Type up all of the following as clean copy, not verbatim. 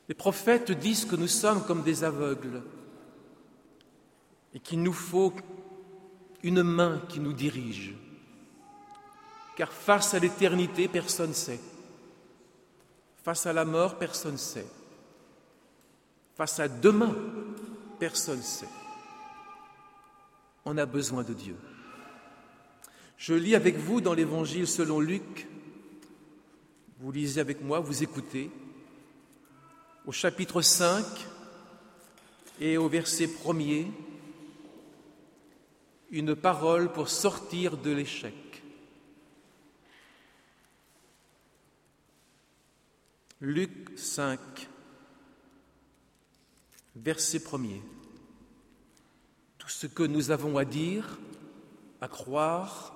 Les prophètes disent que nous sommes comme des aveugles et qu'il nous faut une main qui nous dirige. Car face à l'éternité, personne ne sait. Face à la mort, personne ne sait. Face à demain, personne ne sait. On a besoin de Dieu. Je lis avec vous dans l'Évangile selon Luc. Vous lisez avec moi, vous écoutez. Au chapitre 5 et au verset 1er, une parole pour sortir de l'échec. Luc 5, verset 1er. Tout ce que nous avons à dire, à croire,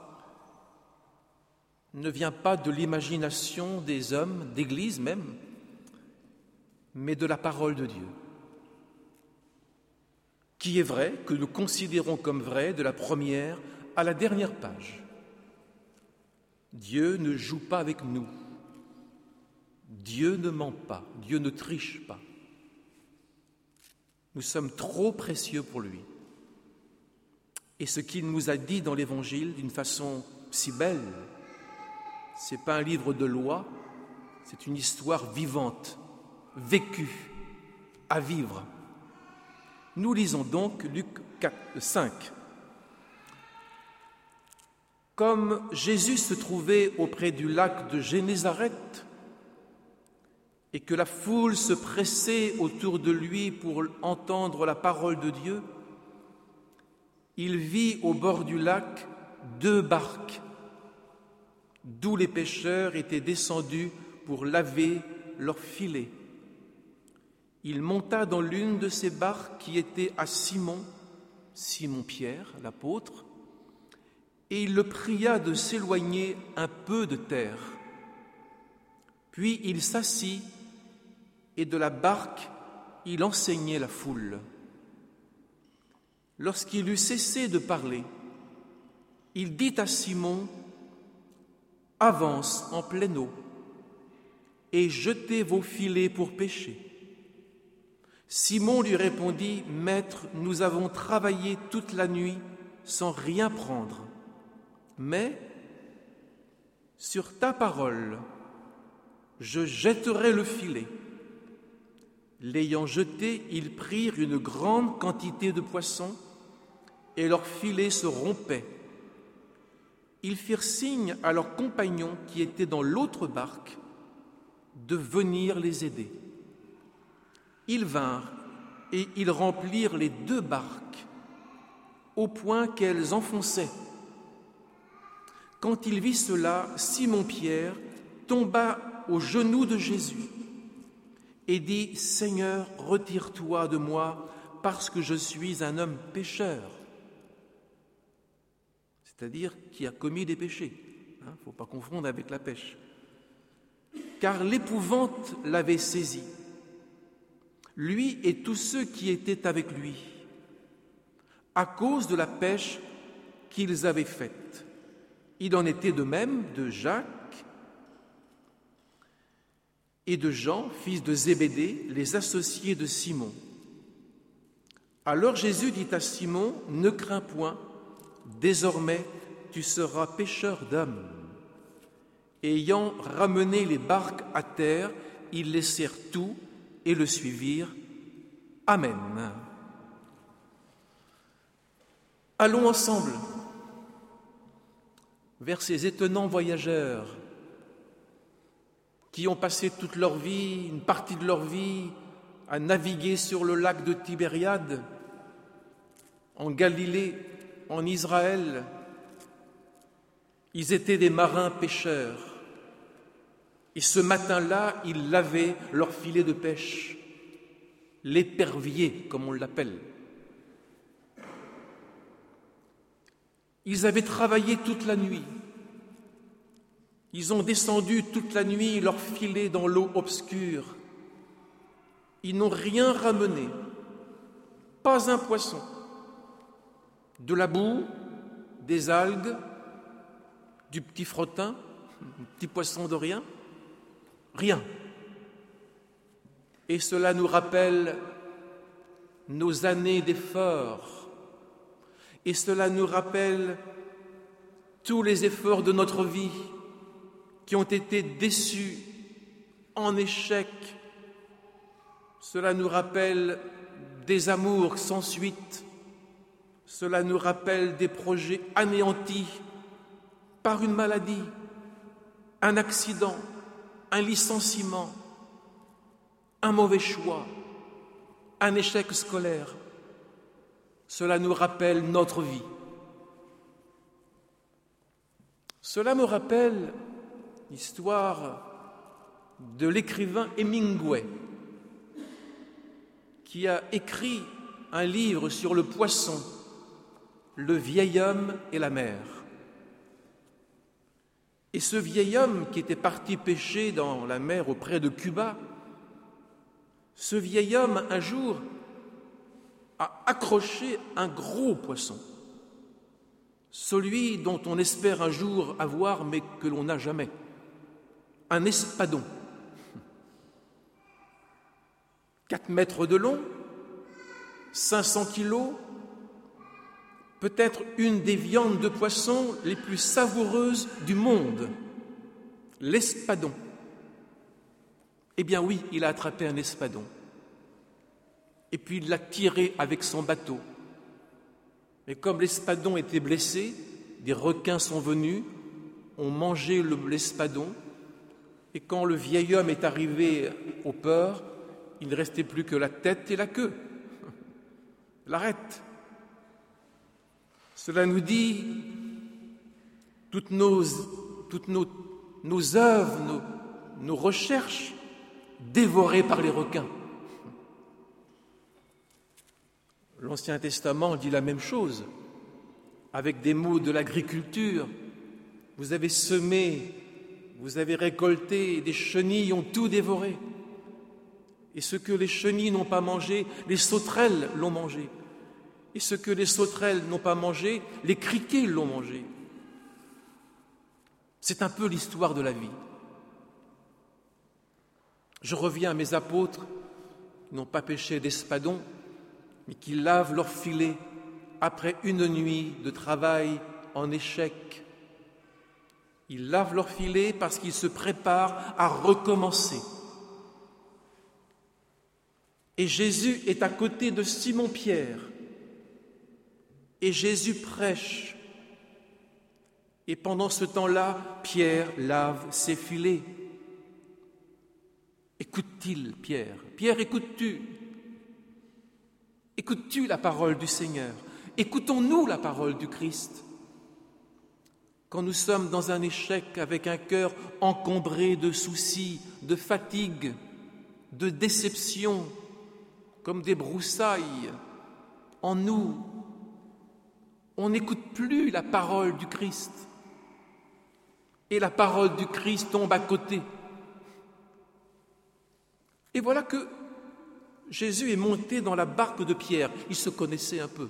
ne vient pas de l'imagination des hommes, d'Église même, mais de la parole de Dieu, qui est vraie, que nous considérons comme vraie de la première à la dernière page. Dieu ne joue pas avec nous. Dieu ne ment pas. Dieu ne triche pas. Nous sommes trop précieux pour lui. Et ce qu'il nous a dit dans l'Évangile d'une façon si belle, ce n'est pas un livre de loi, c'est une histoire vivante, vécue, à vivre. Nous lisons donc Luc 5. Comme Jésus se trouvait auprès du lac de Génézareth et que la foule se pressait autour de lui pour entendre la parole de Dieu, il vit au bord du lac 2 barques, d'où les pêcheurs étaient descendus pour laver leurs filets. Il monta dans l'une de ces barques qui était à Simon Pierre, l'apôtre, et il le pria de s'éloigner un peu de terre. Puis il s'assit et de la barque il enseignait la foule. Lorsqu'il eut cessé de parler, il dit à Simon : « Avance en pleine eau et jetez vos filets pour pêcher. » Simon lui répondit : « Maître, nous avons travaillé toute la nuit sans rien prendre, mais sur ta parole, je jetterai le filet. » L'ayant jeté, ils prirent une grande quantité de poissons et leur filet se rompait. Ils firent signe à leurs compagnons qui étaient dans l'autre barque de venir les aider. Ils vinrent et ils remplirent les 2 barques au point qu'elles enfonçaient. Quand il vit cela, Simon-Pierre tomba aux genoux de Jésus et dit : « Seigneur, retire-toi de moi parce que je suis un homme pécheur. » C'est-à-dire qui a commis des péchés. Il ne faut pas confondre avec la pêche. Car l'épouvante l'avait saisi, lui et tous ceux qui étaient avec lui, à cause de la pêche qu'ils avaient faite. Il en était de même de Jacques et de Jean, fils de Zébédée, les associés de Simon. Alors Jésus dit à Simon : « Ne crains point, désormais tu seras pêcheur d'hommes. » Ayant ramené les barques à terre, ils laissèrent tout et le suivirent. Amen. Allons ensemble vers ces étonnants voyageurs qui ont passé toute leur vie, une partie de leur vie, à naviguer sur le lac de Tibériade, en Galilée, en Israël. Ils étaient des marins pêcheurs. Et ce matin-là, ils lavaient leur filet de pêche, l'épervier, comme on l'appelle. Ils avaient travaillé toute la nuit. Ils ont descendu toute la nuit leur filet dans l'eau obscure. Ils n'ont rien ramené, pas un poisson. De la boue, des algues, du petit frottin, un petit poisson de rien. Rien. Et cela nous rappelle nos années d'efforts. Et cela nous rappelle tous les efforts de notre vie qui ont été déçus, en échec. Cela nous rappelle des amours sans suite. Cela nous rappelle des projets anéantis par une maladie, un accident, un licenciement, un mauvais choix, un échec scolaire. Cela nous rappelle notre vie. Cela me rappelle l'histoire de l'écrivain Hemingway, qui a écrit un livre sur le poisson, Le vieil homme et la mer. Et ce vieil homme qui était parti pêcher dans la mer auprès de Cuba, ce vieil homme, un jour, a accroché un gros poisson, celui dont on espère un jour avoir, mais que l'on n'a jamais, un espadon. 4 mètres de long, 500 kilos, peut-être une des viandes de poisson les plus savoureuses du monde, l'espadon. Eh bien oui, il a attrapé un espadon. Et puis il l'a tiré avec son bateau. Et comme l'espadon était blessé, des requins sont venus, ont mangé l'espadon. Et quand le vieil homme est arrivé au port, il ne restait plus que la tête et la queue, l'arête. Cela nous dit toutes nos œuvres, nos recherches dévorées par les requins. L'Ancien Testament dit la même chose, avec des mots de l'agriculture. Vous avez semé, vous avez récolté, des chenilles ont tout dévoré. Et ce que les chenilles n'ont pas mangé, les sauterelles l'ont mangé. Et ce que les sauterelles n'ont pas mangé, les criquets l'ont mangé. C'est un peu l'histoire de la vie. Je reviens à mes apôtres qui n'ont pas pêché d'espadon, mais qui lavent leurs filets après une nuit de travail en échec. Ils lavent leurs filets parce qu'ils se préparent à recommencer. Et Jésus est à côté de Simon-Pierre. Et Jésus prêche. Et pendant ce temps-là, Pierre lave ses filets. Écoute-t-il, Pierre? Pierre, écoutes-tu? Écoutes-tu la parole du Seigneur? Écoutons-nous la parole du Christ? Quand nous sommes dans un échec avec un cœur encombré de soucis, de fatigue, de déception, comme des broussailles en nous, on n'écoute plus la parole du Christ. Et la parole du Christ tombe à côté. Et voilà que Jésus est monté dans la barque de Pierre. Il se connaissait un peu.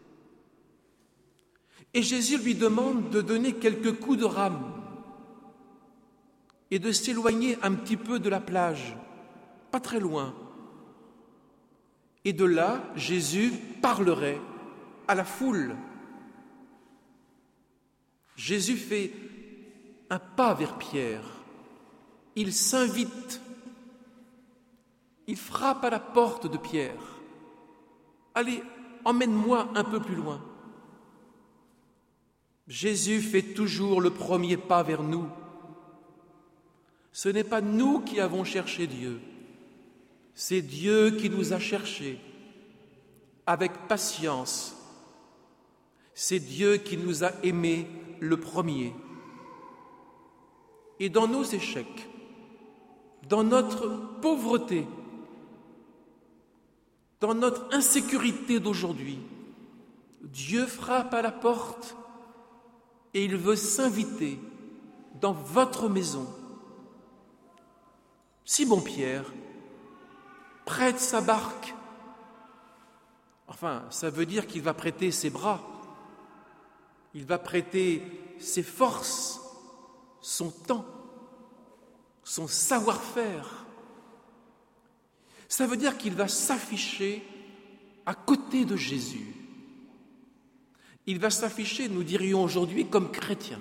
Et Jésus lui demande de donner quelques coups de rame et de s'éloigner un petit peu de la plage, pas très loin. Et de là, Jésus parlerait à la foule. Jésus fait un pas vers Pierre. Il s'invite. Il frappe à la porte de Pierre. Allez, emmène-moi un peu plus loin. Jésus fait toujours le premier pas vers nous. Ce n'est pas nous qui avons cherché Dieu. C'est Dieu qui nous a cherchés avec patience. C'est Dieu qui nous a aimés le premier. Et dans nos échecs, dans notre pauvreté, dans notre insécurité d'aujourd'hui, Dieu frappe à la porte et il veut s'inviter dans votre maison. Simon-Pierre prête sa barque. Enfin, ça veut dire qu'il va prêter ses bras, il va prêter ses forces, son temps, son savoir-faire. Ça veut dire qu'il va s'afficher à côté de Jésus. Il va s'afficher, nous dirions aujourd'hui, comme chrétien.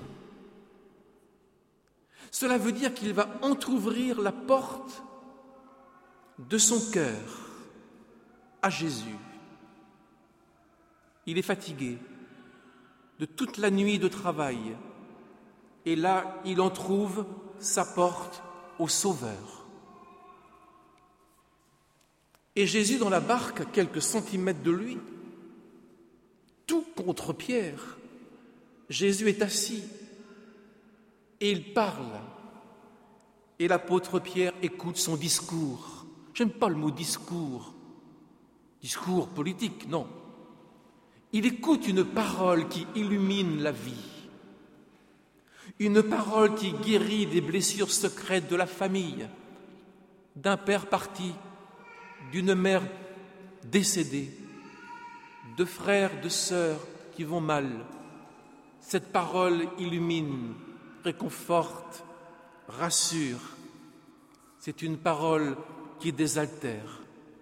Cela veut dire qu'il va entr'ouvrir la porte de son cœur à Jésus. Il est fatigué de toute la nuit de travail. Et là, il en trouve sa porte au Sauveur. Et Jésus, dans la barque, à quelques centimètres de lui, tout contre Pierre, Jésus est assis et il parle. Et l'apôtre Pierre écoute son discours. J'aime pas le mot discours. Discours politique, non. Il écoute une parole qui illumine la vie. Une parole qui guérit des blessures secrètes de la famille, d'un père parti, d'une mère décédée, de frères, de sœurs qui vont mal. Cette parole illumine, réconforte, rassure. C'est une parole qui désaltère.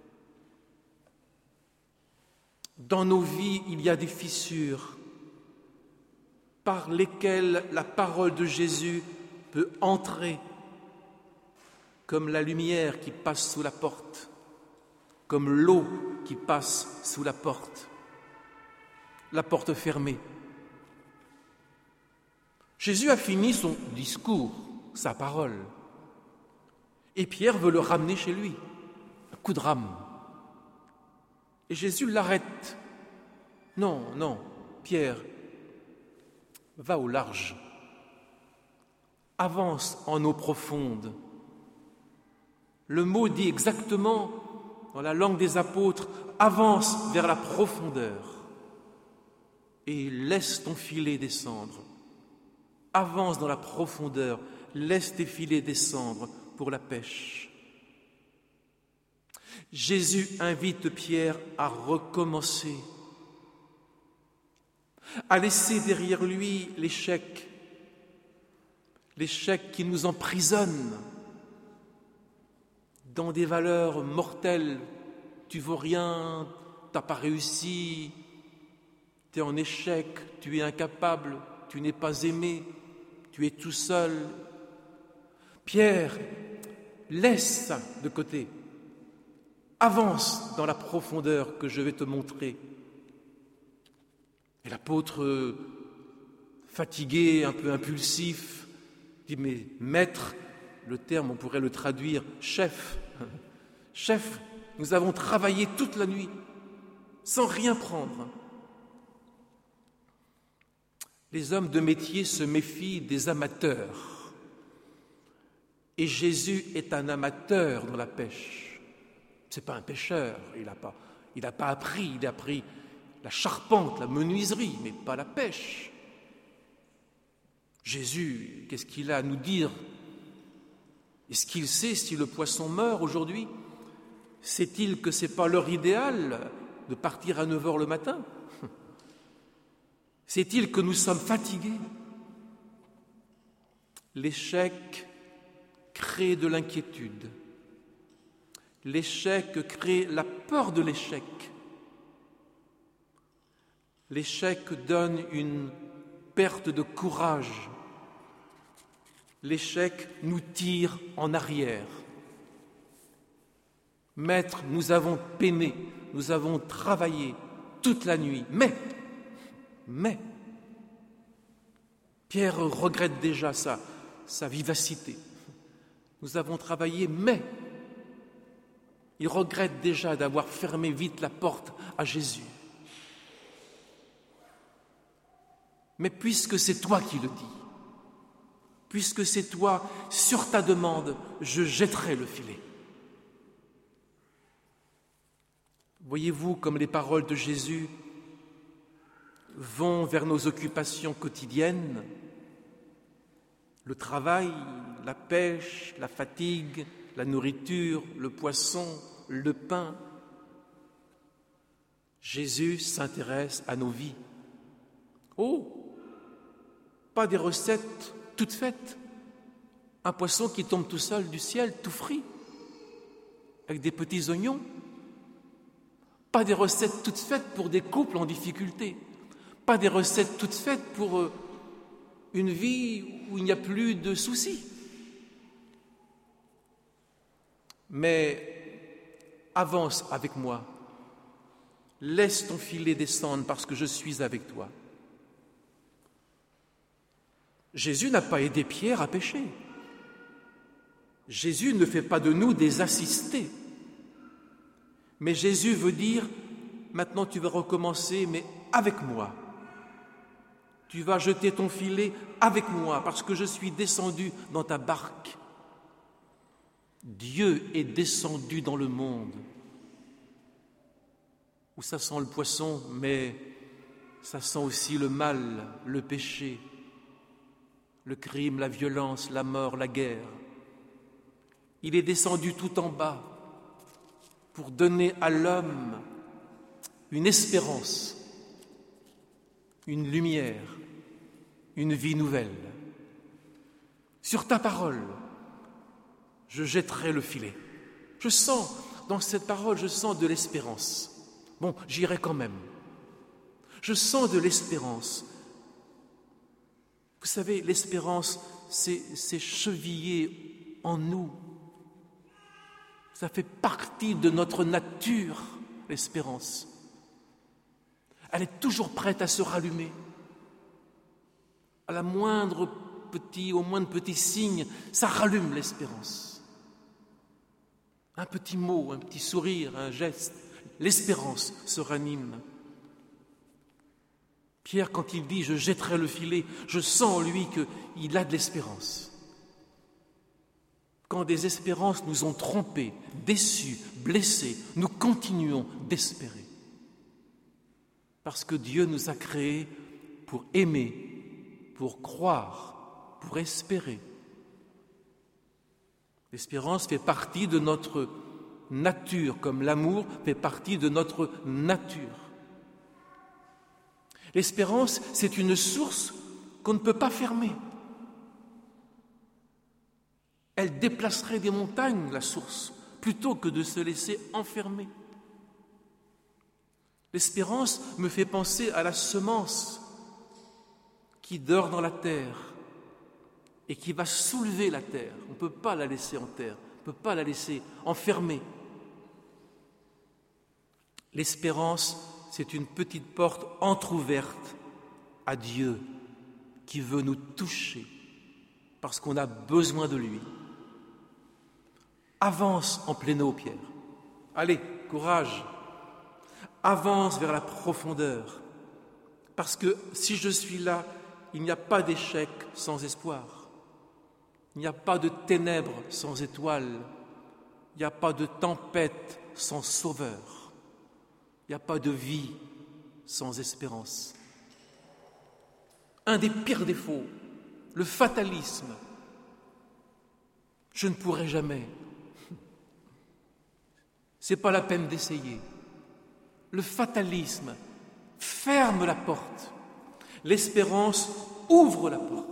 Dans nos vies, il y a des fissures par lesquelles la parole de Jésus peut entrer, comme la lumière qui passe sous la porte, comme l'eau qui passe sous la porte fermée. Jésus a fini son discours, sa parole, et Pierre veut le ramener chez lui, un coup de rame. Et Jésus l'arrête. Non, Pierre, va au large, avance en eau profonde. Le mot dit exactement, dans la langue des apôtres, avance vers la profondeur et laisse ton filet descendre. Avance dans la profondeur, laisse tes filets descendre pour la pêche. Jésus invite Pierre à recommencer, à laisser derrière lui l'échec qui nous emprisonne dans des valeurs mortelles. Tu vaux rien, tu n'as pas réussi, tu es en échec, tu es incapable, tu n'es pas aimé, tu es tout seul. Pierre, laisse ça de côté. Avance dans la profondeur que je vais te montrer. Et l'apôtre, fatigué, un peu impulsif, dit, mais maître, le terme, on pourrait le traduire chef. Chef, nous avons travaillé toute la nuit, sans rien prendre. Les hommes de métier se méfient des amateurs. Et Jésus est un amateur dans la pêche. Ce n'est pas un pêcheur, il n'a pas appris, il a appris la charpente, la menuiserie, mais pas la pêche. Jésus, qu'est-ce qu'il a à nous dire? Est-ce qu'il sait si le poisson meurt aujourd'hui? Sait-il que ce n'est pas l'heure idéale de partir à 9h le matin? Sait-il que nous sommes fatigués? L'échec crée de l'inquiétude. L'échec crée la peur de l'échec. L'échec donne une perte de courage. L'échec nous tire en arrière. Maître, nous avons peiné, nous avons travaillé toute la nuit, mais, Pierre regrette déjà sa vivacité. Nous avons travaillé, mais il regrette déjà d'avoir fermé vite la porte à Jésus. Mais puisque c'est toi qui le dis, puisque c'est toi, sur ta demande, je jetterai le filet. Voyez-vous comme les paroles de Jésus vont vers nos occupations quotidiennes, le travail, la pêche, la fatigue, la nourriture, le poisson, le pain. Jésus s'intéresse à nos vies. Oh, pas des recettes toutes faites, un poisson qui tombe tout seul du ciel, tout frit. avec des petits oignons. Pas des recettes toutes faites pour des couples en difficulté. Pas des recettes toutes faites pour une vie où il n'y a plus de soucis. Mais avance avec moi. Laisse ton filet descendre parce que je suis avec toi. Jésus n'a pas aidé Pierre à pêcher. Jésus ne fait pas de nous des assistés. Mais Jésus veut dire, maintenant tu vas recommencer, mais avec moi. Tu vas jeter ton filet avec moi parce que je suis descendu dans ta barque. Dieu est descendu dans le monde où ça sent le poisson, mais ça sent aussi le mal, le péché, le crime, la violence, la mort, la guerre. Il est descendu tout en bas pour donner à l'homme une espérance, une lumière, une vie nouvelle. Sur ta parole, je jetterai le filet. Je sens, dans cette parole, je sens de l'espérance. Bon, j'irai quand même. Je sens de l'espérance. Vous savez, l'espérance, c'est chevillé en nous. Ça fait partie de notre nature, l'espérance. Elle est toujours prête à se rallumer. À la moindre au moindre petit signe, ça rallume l'espérance. Un petit mot, un petit sourire, un geste, l'espérance se ranime. Pierre, quand il dit « je jetterai le filet », je sens en lui qu'il a de l'espérance. Quand des espérances nous ont trompés, déçus, blessés, nous continuons d'espérer. Parce que Dieu nous a créés pour aimer, pour croire, pour espérer. L'espérance fait partie de notre nature, comme l'amour fait partie de notre nature. L'espérance, c'est une source qu'on ne peut pas fermer. Elle déplacerait des montagnes, la source, plutôt que de se laisser enfermer. L'espérance me fait penser à la semence qui dort dans la terre et qui va soulever la terre. On ne peut pas la laisser en terre, on ne peut pas la laisser enfermée. L'espérance, c'est une petite porte entr'ouverte à Dieu qui veut nous toucher parce qu'on a besoin de lui. Avance en pleine eau, Pierre. Allez, courage. Avance vers la profondeur. Parce que si je suis là, il n'y a pas d'échec sans espoir. Il n'y a pas de ténèbres sans étoiles. Il n'y a pas de tempête sans sauveur. Il n'y a pas de vie sans espérance. Un des pires défauts, le fatalisme. Je ne pourrai jamais. C'est pas la peine d'essayer. Le fatalisme ferme la porte. L'espérance ouvre la porte.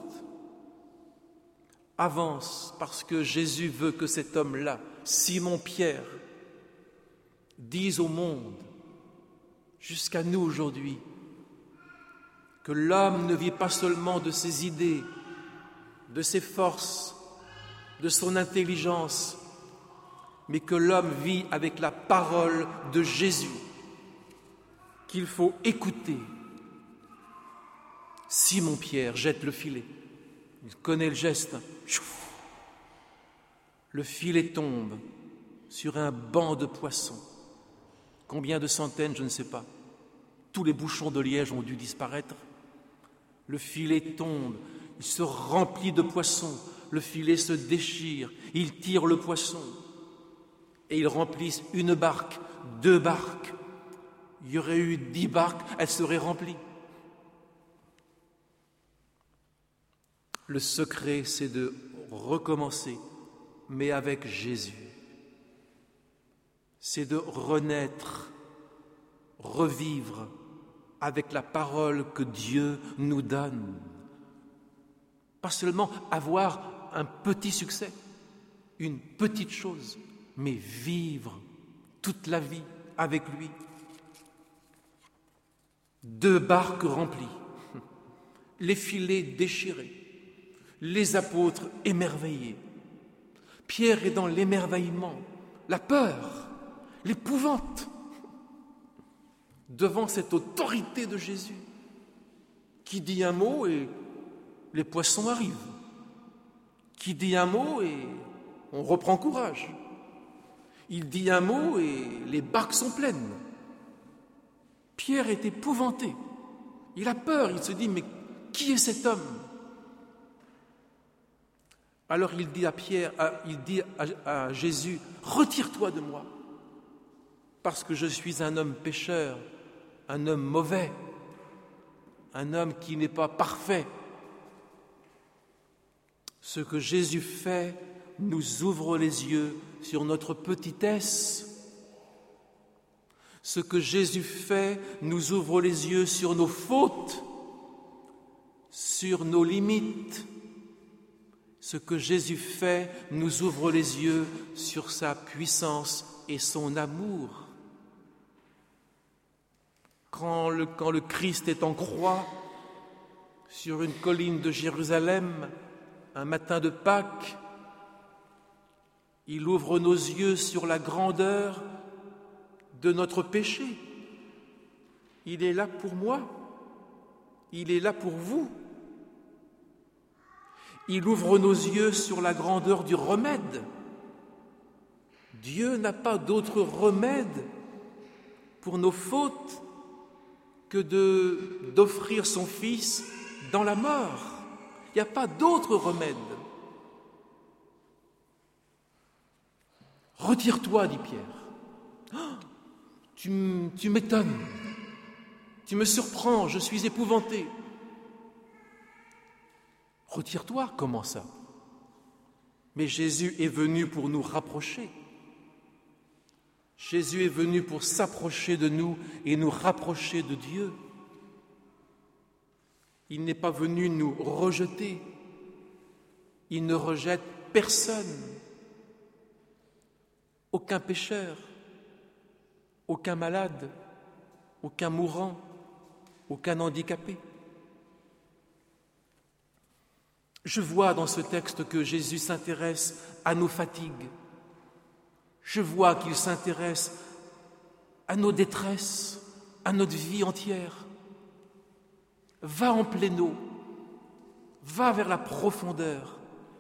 Avance parce que Jésus veut que cet homme-là, Simon-Pierre, dise au monde, jusqu'à nous aujourd'hui, que l'homme ne vit pas seulement de ses idées, de ses forces, de son intelligence, mais que l'homme vit avec la parole de Jésus, qu'il faut écouter. Simon-Pierre jette le filet. Il connaît le geste. Le filet tombe sur un banc de poissons. Combien de centaines, je ne sais pas. Tous les bouchons de liège ont dû disparaître. Le filet tombe, il se remplit de poissons. Le filet se déchire, ils tirent le poisson. Et ils remplissent une barque, 2 barques. Il y aurait eu 10 barques, elles seraient remplies. Le secret, c'est de recommencer, mais avec Jésus. C'est de renaître, revivre avec la parole que Dieu nous donne. Pas seulement avoir un petit succès, une petite chose, mais vivre toute la vie avec lui. 2 barques remplies, les filets déchirés, les apôtres émerveillés. Pierre est dans l'émerveillement, la peur, l'épouvante devant cette autorité de Jésus qui dit un mot et les poissons arrivent, qui dit un mot et on reprend courage. Il dit un mot et les barques sont pleines. Pierre est épouvanté. Il a peur, il se dit, mais qui est cet homme? Alors il dit à Jésus, retire-toi de moi, parce que je suis un homme pécheur, un homme mauvais, un homme qui n'est pas parfait. Ce que Jésus fait nous ouvre les yeux sur notre petitesse. Ce que Jésus fait nous ouvre les yeux sur nos fautes, sur nos limites. Ce que Jésus fait nous ouvre les yeux sur sa puissance et son amour. Quand le Christ est en croix, sur une colline de Jérusalem, un matin de Pâques, il ouvre nos yeux sur la grandeur de notre péché. Il est là pour moi, il est là pour vous. Il ouvre nos yeux sur la grandeur du remède. Dieu n'a pas d'autre remède pour nos fautes que d'offrir son Fils dans la mort. Il n'y a pas d'autre remède. Retire-toi, dit Pierre. Oh, tu m'étonnes, tu me surprends, je suis épouvanté. Retire-toi, comment ça? Mais Jésus est venu pour nous rapprocher. Jésus est venu pour s'approcher de nous et nous rapprocher de Dieu. Il n'est pas venu nous rejeter. Il ne rejette personne. Aucun pécheur, aucun malade, aucun mourant, aucun handicapé. Je vois dans ce texte que Jésus s'intéresse à nos fatigues. Je vois qu'il s'intéresse à nos détresses, à notre vie entière. Va en pleine eau, va vers la profondeur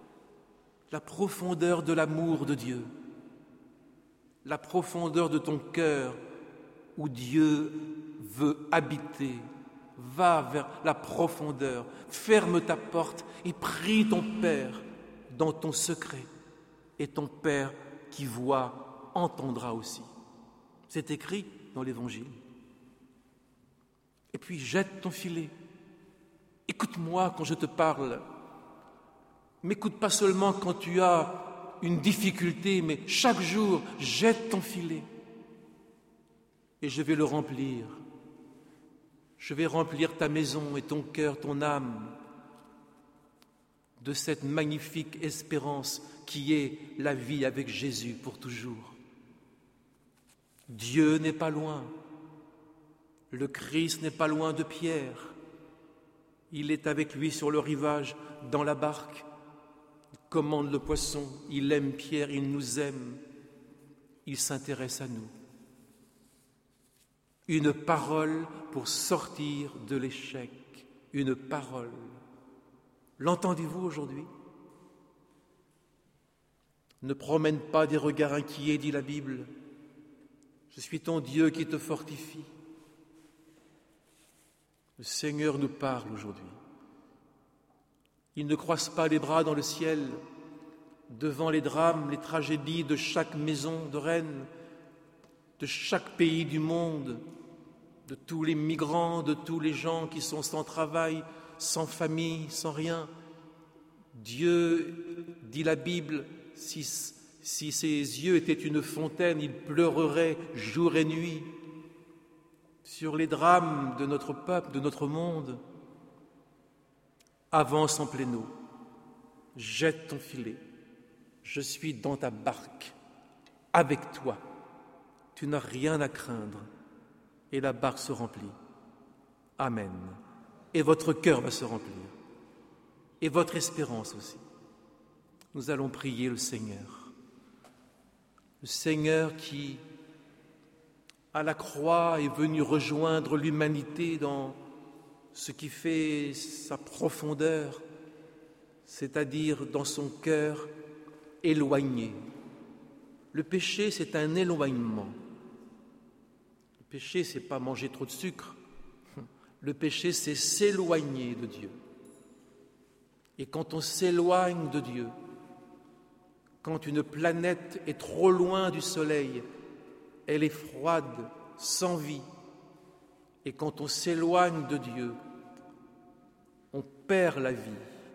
de l'amour de Dieu, la profondeur de ton cœur où Dieu veut habiter. Va vers la profondeur, ferme ta porte et prie ton Père dans ton secret. Et ton Père qui voit entendra aussi. C'est écrit dans l'Évangile. Et puis jette ton filet. Écoute-moi quand je te parle. M'écoute pas seulement quand tu as une difficulté, mais chaque jour, jette ton filet. Et je vais le remplir. Je vais remplir ta maison et ton cœur, ton âme, de cette magnifique espérance qui est la vie avec Jésus pour toujours. Dieu n'est pas loin. Le Christ n'est pas loin de Pierre. Il est avec lui sur le rivage, dans la barque. Il commande le poisson. Il aime Pierre, il nous aime. Il s'intéresse à nous. Une parole pour sortir de l'échec. Une parole. L'entendez-vous aujourd'hui? Ne promène pas des regards inquiets, dit la Bible. Je suis ton Dieu qui te fortifie. Le Seigneur nous parle aujourd'hui. Il ne croise pas les bras dans le ciel devant les drames, les tragédies de chaque maison de reine, de chaque pays du monde, de tous les migrants, de tous les gens qui sont sans travail, sans famille, sans rien. Dieu, dit la Bible, si ses yeux étaient une fontaine, il pleurerait jour et nuit sur les drames de notre peuple, de notre monde. Avance en pleine eau, jette ton filet, je suis dans ta barque, avec toi. Tu n'as rien à craindre et la barque se remplit. Amen. Et votre cœur va se remplir. Et votre espérance aussi. Nous allons prier le Seigneur. Le Seigneur qui, à la croix, est venu rejoindre l'humanité dans ce qui fait sa profondeur, c'est-à-dire dans son cœur éloigné. Le péché, c'est un éloignement. Le péché, c'est pas manger trop de sucre. Le péché, c'est s'éloigner de Dieu. Et quand on s'éloigne de Dieu, quand une planète est trop loin du soleil, elle est froide, sans vie. Et quand on s'éloigne de Dieu, on perd la vie.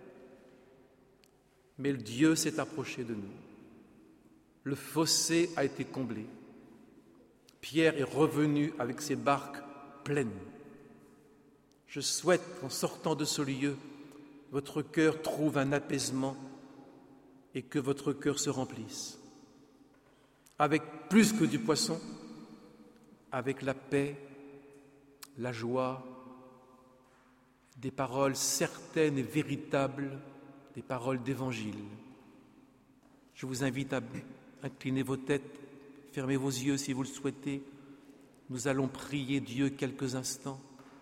Mais Dieu s'est approché de nous. Le fossé a été comblé. Pierre est revenu avec ses barques pleines. Je souhaite qu'en sortant de ce lieu, votre cœur trouve un apaisement et que votre cœur se remplisse. Avec plus que du poisson, avec la paix, la joie, des paroles certaines et véritables, des paroles d'évangile. Je vous invite à incliner vos têtes, fermez vos yeux si vous le souhaitez. Nous allons prier Dieu quelques instants.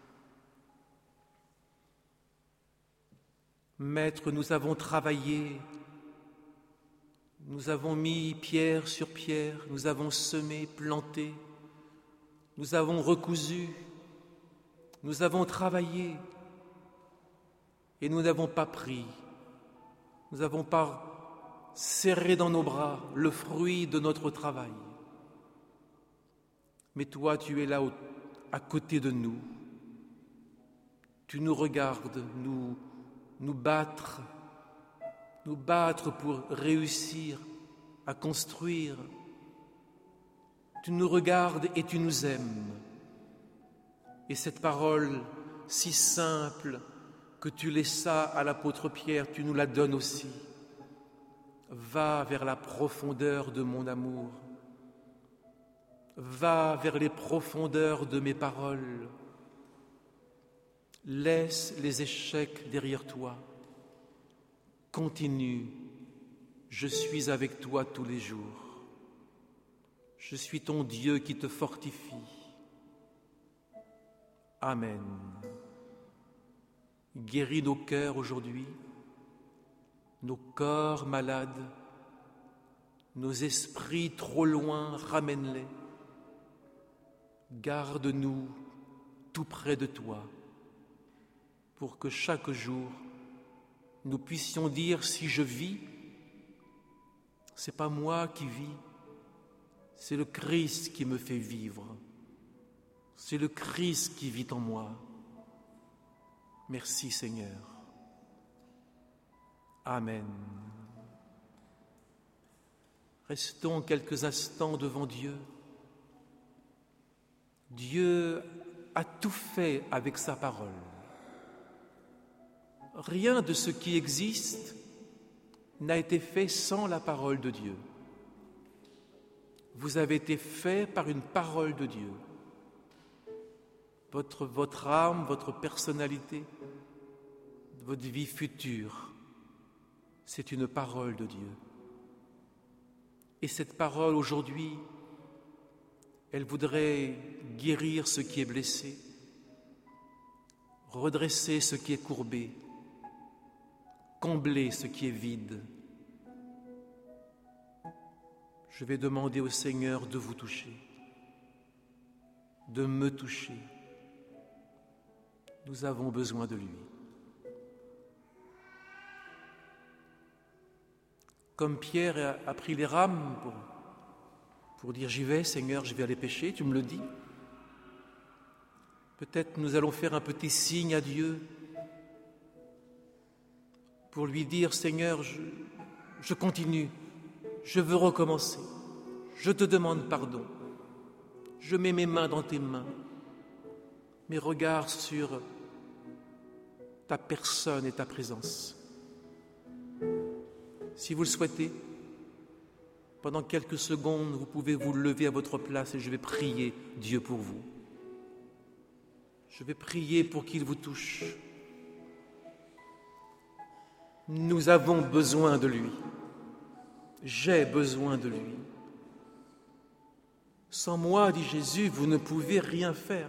Maître, nous avons travaillé, nous avons mis pierre sur pierre, nous avons semé, planté, nous avons recousu, nous avons travaillé et nous n'avons pas pris, nous n'avons pas serré dans nos bras le fruit de notre travail. Mais toi, tu es là à côté de nous, tu nous regardes, nous battre pour réussir à construire. Tu nous regardes et tu nous aimes. Et cette parole si simple que tu laissas à l'apôtre Pierre, tu nous la donnes aussi. Va vers la profondeur de mon amour. Va vers les profondeurs de mes paroles. Laisse les échecs derrière toi. Continue, je suis avec toi tous les jours. Je suis ton Dieu qui te fortifie. Amen. Guéris nos cœurs aujourd'hui, nos corps malades, nos esprits trop loin, ramène-les. Garde-nous tout près de toi, pour que chaque jour, nous puissions dire, si je vis, c'est pas moi qui vis, c'est le Christ qui me fait vivre. C'est le Christ qui vit en moi. Merci Seigneur. Amen. Restons quelques instants devant Dieu. Dieu a tout fait avec sa parole. Rien de ce qui existe n'a été fait sans la parole de Dieu. Vous avez été fait par une parole de Dieu. Votre âme, votre personnalité, votre vie future, c'est une parole de Dieu. Et cette parole aujourd'hui, elle voudrait guérir ce qui est blessé, redresser ce qui est courbé, combler ce qui est vide. Je vais demander au Seigneur de vous toucher, de me toucher. Nous avons besoin de lui. Comme Pierre a pris les rames pour dire « J'y vais, Seigneur, je vais aller pêcher », tu me le dis. Peut-être nous allons faire un petit signe à Dieu pour lui dire « Seigneur, je continue, je veux recommencer, je te demande pardon, je mets mes mains dans tes mains, mes regards sur ta personne et ta présence. » Si vous le souhaitez, Pendant quelques secondes, vous pouvez vous lever à votre place et je vais prier Dieu pour vous. Je vais prier pour qu'il vous touche. Nous avons besoin de lui. J'ai besoin de lui. Sans moi, dit Jésus, vous ne pouvez rien faire.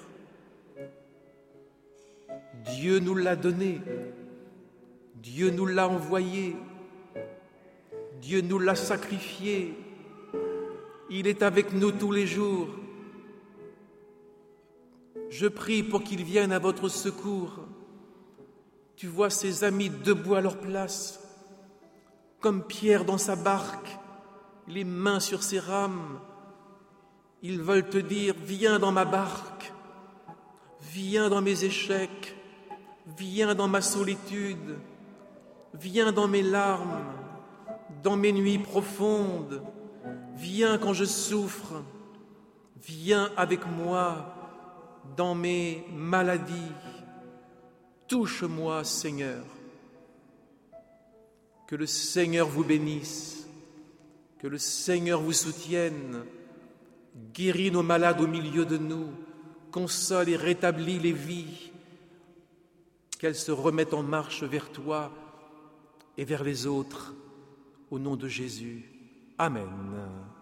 Dieu nous l'a donné. Dieu nous l'a envoyé. Dieu nous l'a sacrifié. Il est avec nous tous les jours. Je prie pour qu'il vienne à votre secours. Tu vois ses amis debout à leur place, comme Pierre dans sa barque, les mains sur ses rames. Ils veulent te dire, viens dans ma barque, viens dans mes échecs, viens dans ma solitude, viens dans mes larmes, dans mes nuits profondes, viens quand je souffre, viens avec moi dans mes maladies. Touche-moi, Seigneur. Que le Seigneur vous bénisse, que le Seigneur vous soutienne, guérit nos malades au milieu de nous, console et rétablit les vies, qu'elles se remettent en marche vers toi et vers les autres, au nom de Jésus. Amen.